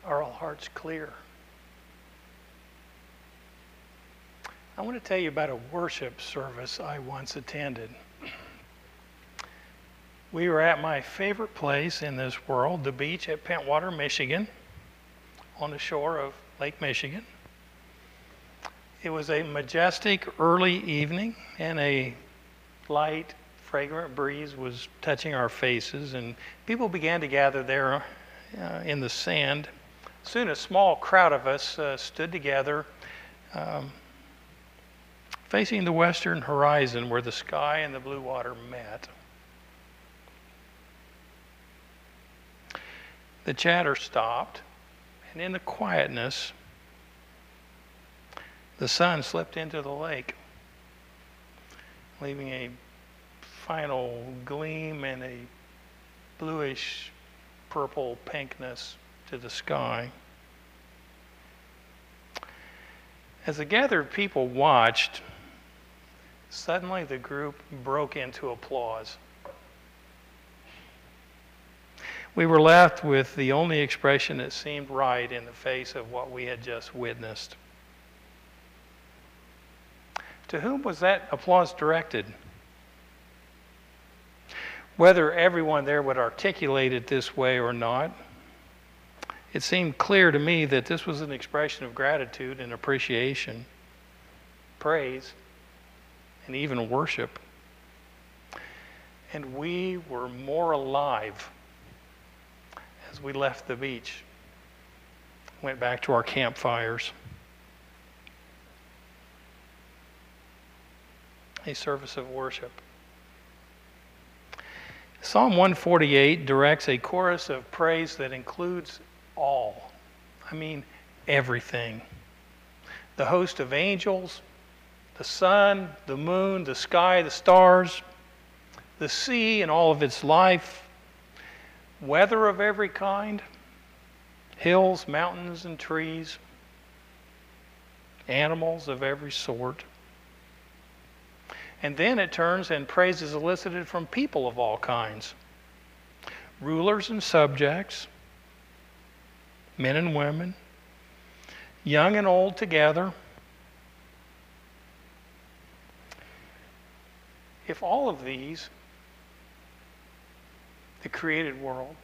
Are all hearts clear? I want to tell you about a worship service I once attended. We were at my favorite place in this world, the beach at Pentwater, Michigan, on the shore of Lake Michigan. It was a majestic early evening, and a light, fragrant breeze was touching our faces, and people began to gather there in the sand. Soon a small crowd of us stood together facing the western horizon where the sky and the blue water met. The chatter stopped, and in the quietness, the sun slipped into the lake, leaving a final gleam and a bluish purple pinkness to the sky. As the gathered people watched, suddenly the group broke into applause. We were left with the only expression that seemed right in the face of what we had just witnessed. To whom was that applause directed? Whether everyone there would articulate it this way or not, it seemed clear to me that this was an expression of gratitude and appreciation, praise, and even worship. And we were more alive as we left the beach, went back to our campfires. A service of worship. Psalm 148 directs a chorus of praise that includes all. I mean, everything. The host of angels, the sun, the moon, the sky, the stars, the sea and all of its life, weather of every kind, hills, mountains, and trees, animals of every sort. And then it turns and praise is elicited from people of all kinds, rulers and subjects, men and women, young and old together. If all of these, the created world,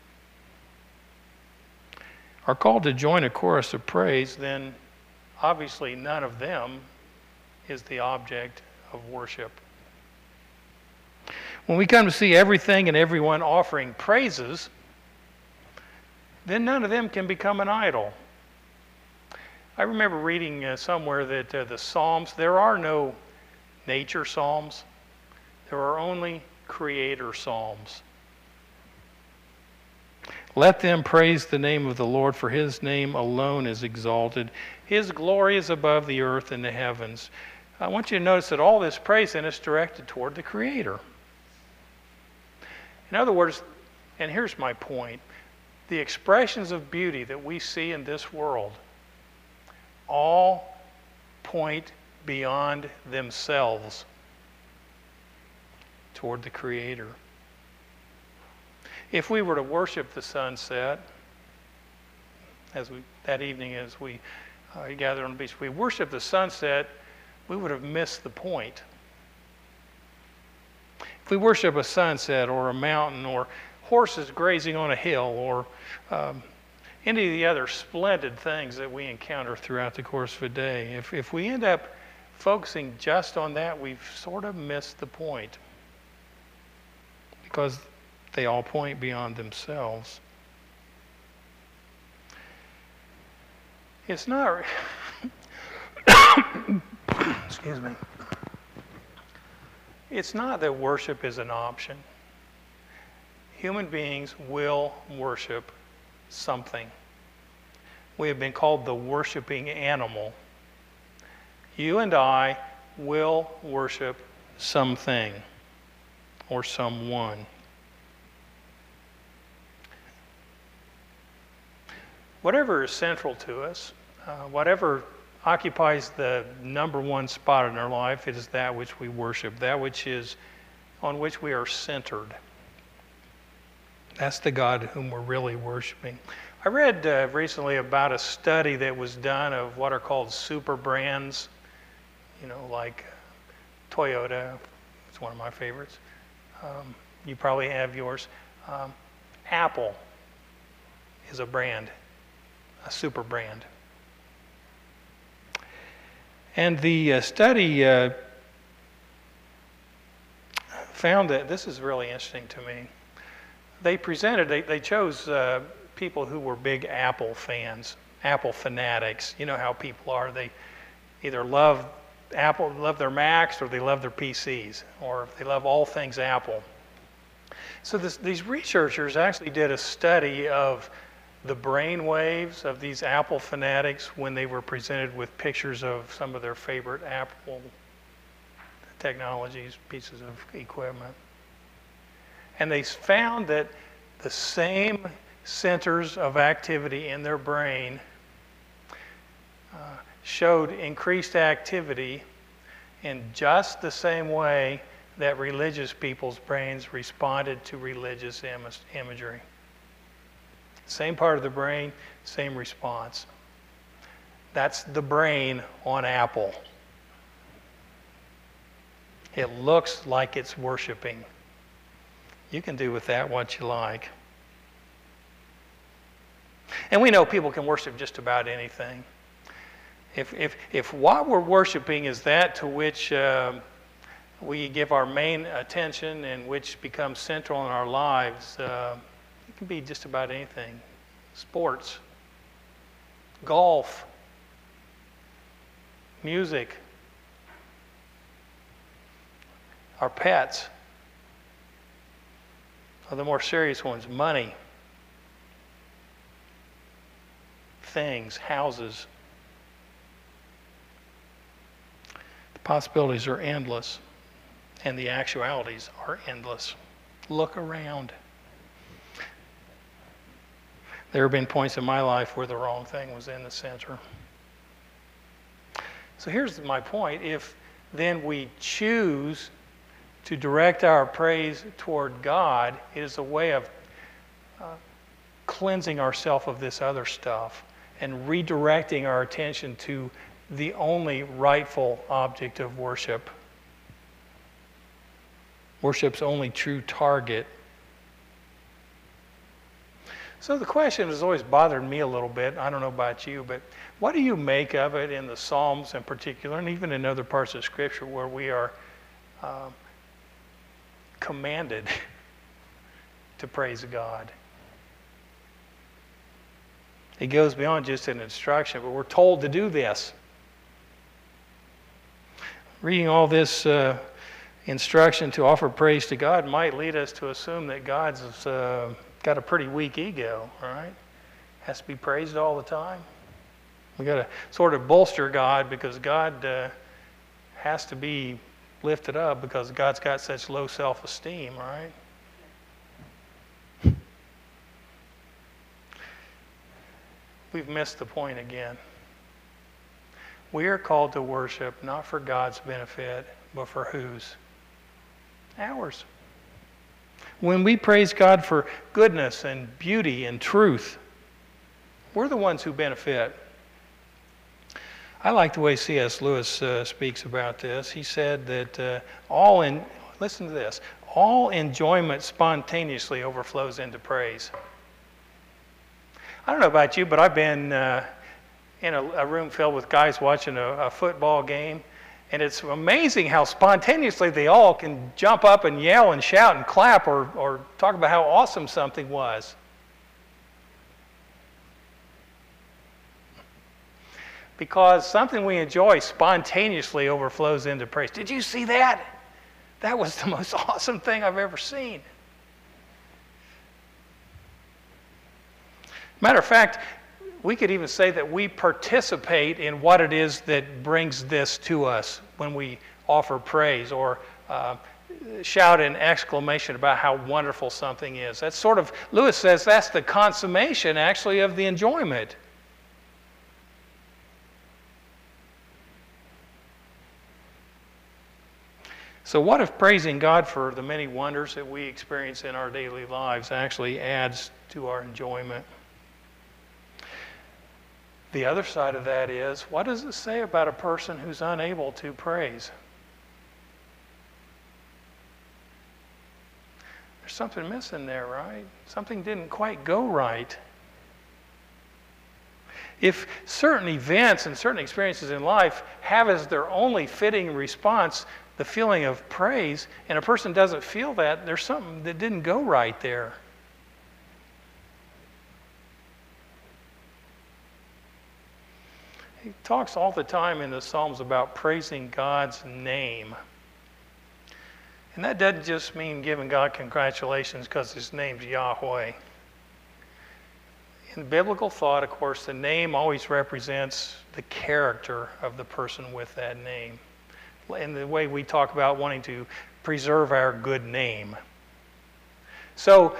are called to join a chorus of praise, then obviously none of them is the object of worship. When we come to see everything and everyone offering praises, then none of them can become an idol. I remember reading somewhere that the Psalms, there are no nature psalms. There are only creator psalms. Let them praise the name of the Lord, for his name alone is exalted. His glory is above the earth and the heavens. I want you to notice that all this praise then is directed toward the Creator. In other words, and here's my point, the expressions of beauty that we see in this world all point beyond themselves toward the Creator. If we were to worship the sunset, that evening as we gathered on the beach, if we worship the sunset, we would have missed the point. If we worship a sunset or a mountain or horses grazing on a hill or any of the other splendid things that we encounter throughout the course of a day, if we end up focusing just on that, we've sort of missed the point because they all point beyond themselves. It's not... Excuse me. It's not that worship is an option. Human beings will worship something. We have been called the worshiping animal. You and I will worship something or someone. Whatever is central to us, whatever occupies the number one spot in our life, it is that which we worship, that which is on which we are centered. That's the God whom we're really worshiping. I read recently about a study that was done of what are called super brands, like Toyota. It's one of my favorites. You probably have yours. Apple is a brand, a super brand. And the study found that, this is really interesting to me. They chose people who were big Apple fans, Apple fanatics. You know how people are. They either love Apple, love their Macs, or they love their PCs, or they love all things Apple. So these researchers actually did a study of the brain waves of these Apple fanatics when they were presented with pictures of some of their favorite Apple technologies, pieces of equipment. And they found that the same centers of activity in their brain showed increased activity in just the same way that religious people's brains responded to religious imagery. Same part of the brain, same response. That's the brain on Apple. It looks like it's worshiping. You can do with that what you like. And we know people can worship just about anything. If what we're worshiping is that to which we give our main attention and which becomes central in our lives, it can be just about anything. Sports, golf, music, our pets, or the more serious ones, money, things, houses. The possibilities are endless, and the actualities are endless. Look around. There have been points in my life where the wrong thing was in the center. So here's my point. If then we choose to direct our praise toward God, it is a way of cleansing ourselves of this other stuff and redirecting our attention to the only rightful object of worship. Worship's only true target. So the question has always bothered me a little bit. I don't know about you, but what do you make of it in the Psalms in particular, and even in other parts of Scripture where we are commanded to praise God? It goes beyond just an instruction, but we're told to do this. Reading all this instruction to offer praise to God might lead us to assume that God's got a pretty weak ego, right? Has to be praised all the time. We got to sort of bolster God because God has to be lifted up because God's got such low self-esteem, right? We've missed the point again. We are called to worship not for God's benefit, but for whose? Ours. When we praise God for goodness and beauty and truth, we're the ones who benefit. I like the way C.S. Lewis speaks about this. He said that listen to this, all enjoyment spontaneously overflows into praise. I don't know about you, but I've been in a room filled with guys watching a football game, and it's amazing how spontaneously they all can jump up and yell and shout and clap or talk about how awesome something was. Because something we enjoy spontaneously overflows into praise. Did you see that? That was the most awesome thing I've ever seen. Matter of fact, we could even say that we participate in what it is that brings this to us when we offer praise or shout an exclamation about how wonderful something is. That's sort of, Lewis says, that's the consummation actually of the enjoyment. So what if praising God for the many wonders that we experience in our daily lives actually adds to our enjoyment? The other side of that is, what does it say about a person who's unable to praise? There's something missing there, right? Something didn't quite go right. If certain events and certain experiences in life have as their only fitting response the feeling of praise, and a person doesn't feel that, there's something that didn't go right there. He talks all the time in the Psalms about praising God's name. And that doesn't just mean giving God congratulations because his name's Yahweh. In biblical thought, of course, the name always represents the character of the person with that name. In the way we talk about wanting to preserve our good name. So,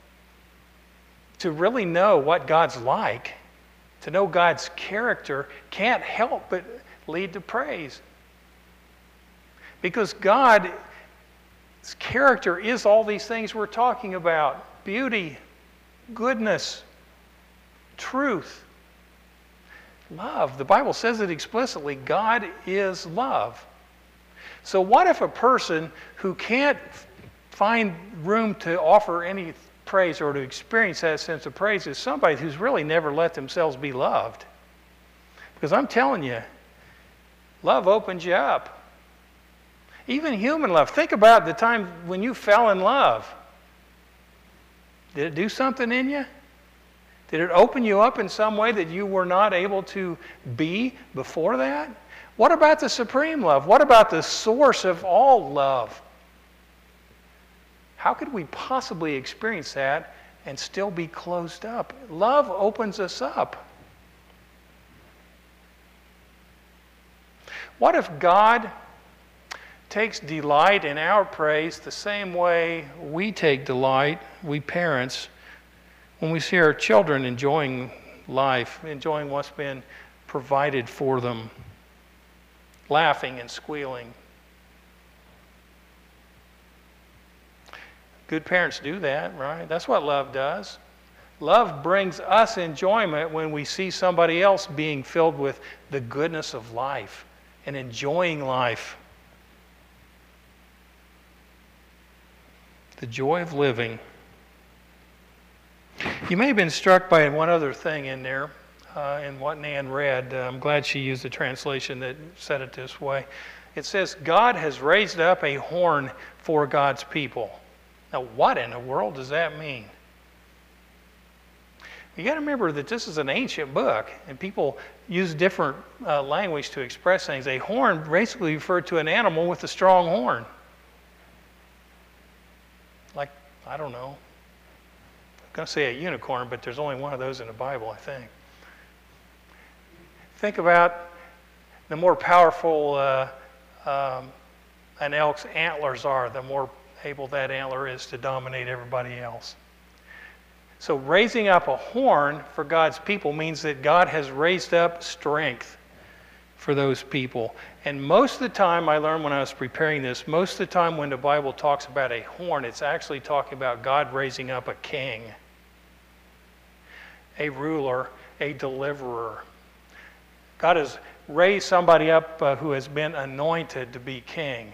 to really know what God's like, to know God's character, can't help but lead to praise. Because God's character is all these things we're talking about: beauty, goodness, truth, love. The Bible says it explicitly. God is love. So what if a person who can't find room to offer any praise or to experience that sense of praise is somebody who's really never let themselves be loved? Because I'm telling you, love opens you up. Even human love. Think about the time when you fell in love. Did it do something in you? Did it open you up in some way that you were not able to be before that? What about the supreme love? What about the source of all love? How could we possibly experience that and still be closed up? Love opens us up. What if God takes delight in our praise the same way we take delight, we parents, when we see our children enjoying life, enjoying what's been provided for them, laughing and squealing? Good parents do that, right? That's what love does. Love brings us enjoyment when we see somebody else being filled with the goodness of life and enjoying life. The joy of living. You may have been struck by one other thing in there, in what Nan read. I'm glad she used the translation that said it this way. It says, God has raised up a horn for God's people. Now, what in the world does that mean? You got to remember that this is an ancient book, and people use different language to express things. A horn basically referred to an animal with a strong horn. Like, I don't know. I'm going to say a unicorn, but there's only one of those in the Bible, I think. Think about the more powerful an elk's antlers are, the more able that antler is to dominate everybody else. So raising up a horn for God's people means that God has raised up strength for those people. And most of the time, I learned when I was preparing this, most of the time when the Bible talks about a horn, it's actually talking about God raising up a king, a ruler, a deliverer. God has raised somebody up who has been anointed to be king.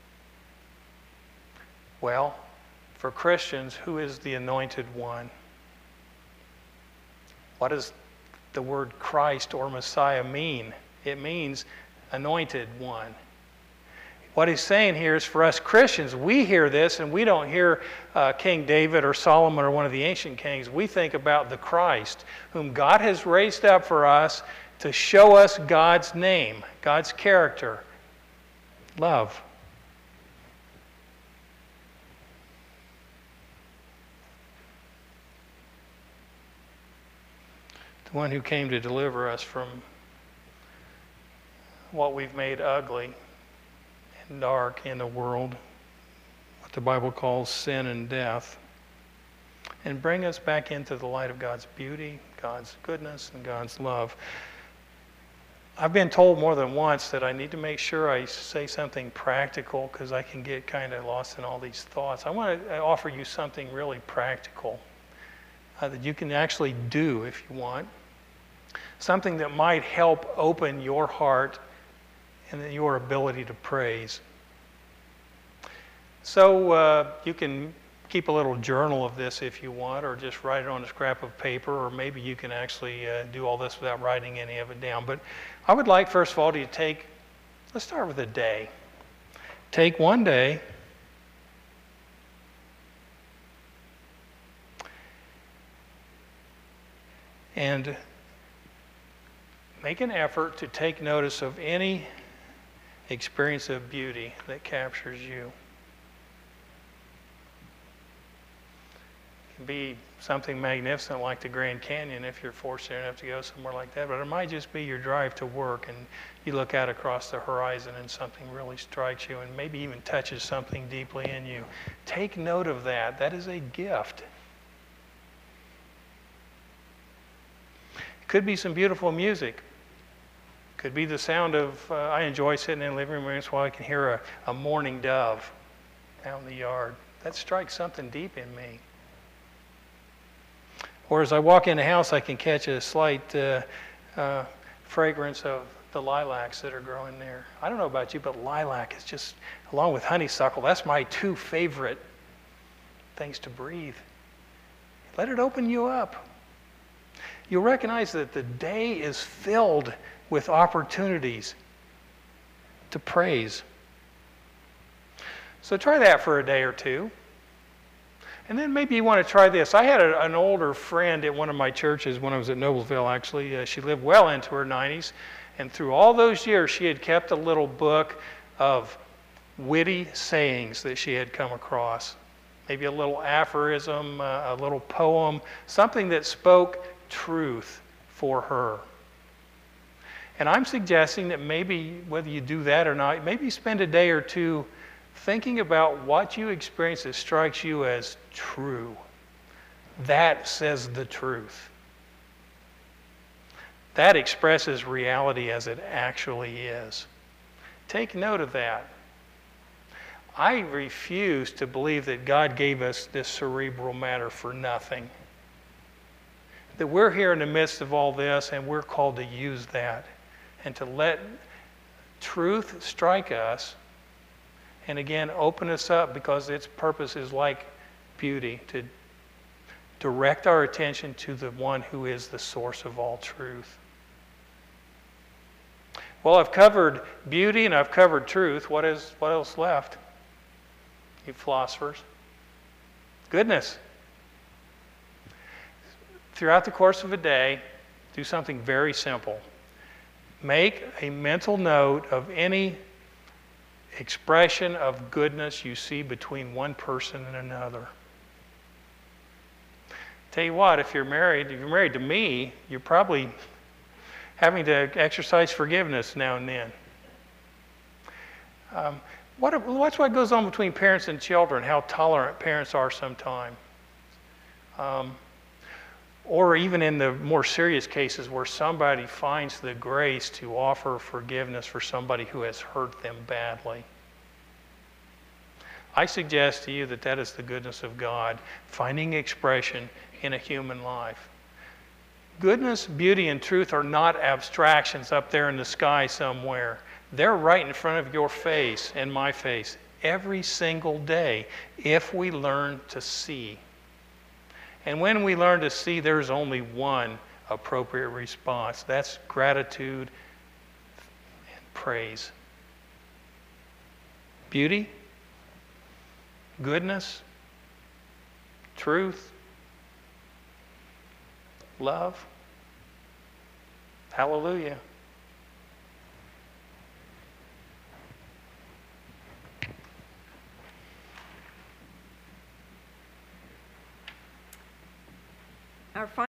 Well, for Christians, who is the anointed one? What does the word Christ or Messiah mean? It means anointed one. What he's saying here is for us Christians, we hear this and we don't hear King David or Solomon or one of the ancient kings. We think about the Christ, whom God has raised up for us to show us God's name, God's character, love. The one who came to deliver us from what we've made ugly and dark in the world, what the Bible calls sin and death, and bring us back into the light of God's beauty, God's goodness, and God's love. I've been told more than once that I need to make sure I say something practical because I can get kind of lost in all these thoughts. I want to offer you something really practical that you can actually do if you want. something that might help open your heart and your ability to praise. So you can keep a little journal of this if you want, or just write it on a scrap of paper, or maybe you can actually do all this without writing any of it down. But I would like, first of all, to take, let's start with a day. Take one day and make an effort to take notice of any experience of beauty that captures you. It can be something magnificent like the Grand Canyon if you're fortunate enough to go somewhere like that, but it might just be your drive to work and you look out across the horizon and something really strikes you and maybe even touches something deeply in you. Take note of that. That is a gift. It could be some beautiful music. Could be the sound of, I enjoy sitting in the living room while I can hear a mourning dove out in the yard. That strikes something deep in me. Or as I walk in the house, I can catch a slight fragrance of the lilacs that are growing there. I don't know about you, but lilac is just, along with honeysuckle, that's my two favorite things to breathe. Let it open you up. You'll recognize that the day is filled with opportunities to praise. So try that for a day or two. And then maybe you want to try this. I had an older friend at one of my churches when I was at Noblesville, actually. She lived well into her 90s. And through all those years, she had kept a little book of witty sayings that she had come across. Maybe a little aphorism, a little poem, something that spoke truth for her. And I'm suggesting that maybe, whether you do that or not, maybe spend a day or two thinking about what you experience that strikes you as true. That says the truth. That expresses reality as it actually is. Take note of that. I refuse to believe that God gave us this cerebral matter for nothing. That we're here in the midst of all this and we're called to use that and to let truth strike us and again open us up, because its purpose is like beauty, to direct our attention to the one who is the source of all truth. Well, I've covered beauty and I've covered truth. What else left, you philosophers? Goodness. Throughout the course of a day, do something very simple. Make a mental note of any expression of goodness you see between one person and another. Tell you what, if you're married to me, you're probably having to exercise forgiveness now and then. What's what goes on between parents and children, how tolerant parents are sometimes. Or even in the more serious cases where somebody finds the grace to offer forgiveness for somebody who has hurt them badly. I suggest to you that that is the goodness of God, finding expression in a human life. Goodness, beauty, and truth are not abstractions up there in the sky somewhere. They're right in front of your face and my face every single day if we learn to see. And when we learn to see, there's only one appropriate response. That's gratitude and praise. Beauty, goodness, truth, love. Hallelujah. Our